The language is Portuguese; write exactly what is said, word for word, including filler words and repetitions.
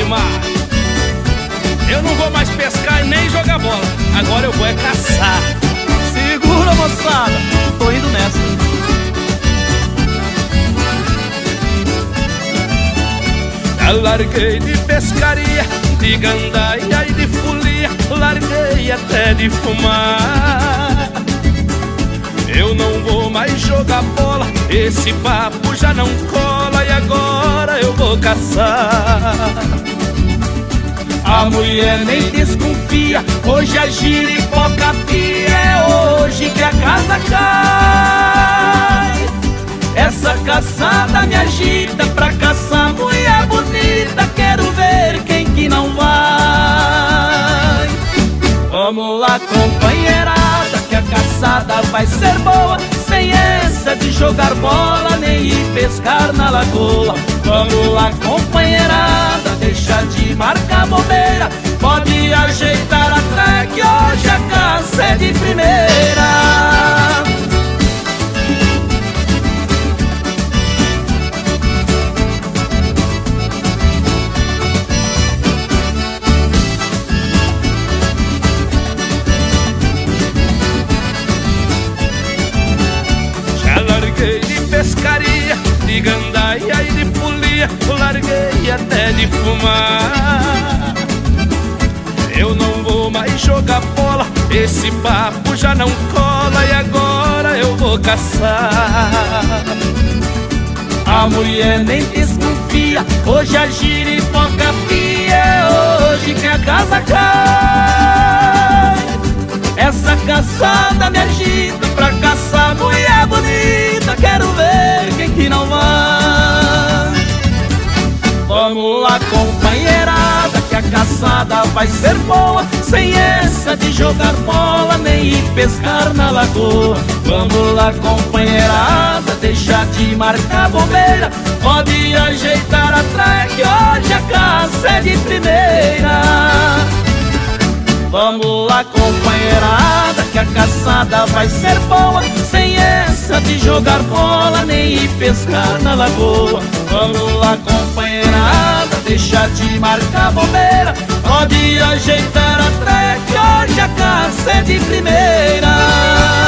demais. Eu não vou mais pescar e nem jogar bola, agora eu vou é caçar. Segura, moçada, tô indo nessa. Já larguei de pescaria, de gandaia e de folia, larguei até de fumar. Eu não vou mais jogar bola, esse papo já não cola, e agora eu vou caçar. A mulher nem desconfia, hoje a giripoca pia, é hoje que a casa cai. Essa caçada me agita, pra caçar mulher bonita, quero ver quem que não vai. Vamos lá, companheirada, que a caçada vai ser boa, sem essa de jogar bola, nem ir pescar na lagoa. Vamos lá, companheirada, deixa de marcar bobeira, pode ajeitar a track, hoje a caça é de primeira. Larguei de pescaria, de gandaia e de folia, larguei até de fumar. Eu não vou mais jogar bola, esse papo já não cola, e agora eu vou caçar. A mulher nem desconfia, hoje a giripoca pia, é hoje que a casa cai. Essa caçada me agita, pra caçar mulher bonita, quero ver quem que não vai. Vamos lá, companheirada, que a caçada vai ser boa, sem essa de jogar bola, nem ir pescar na lagoa. Vamos lá, companheirada, deixa de marcar bobeira, pode ajeitar a track, hoje a caça é de primeira. Vamos lá, companheirada, que a caçada vai ser boa, sem essa de jogar bola, nem ir pescar na lagoa. Vamos lá, companheirada, deixa de marcar bobeira, pode ajeitar a track, hoje a caça é de primeira.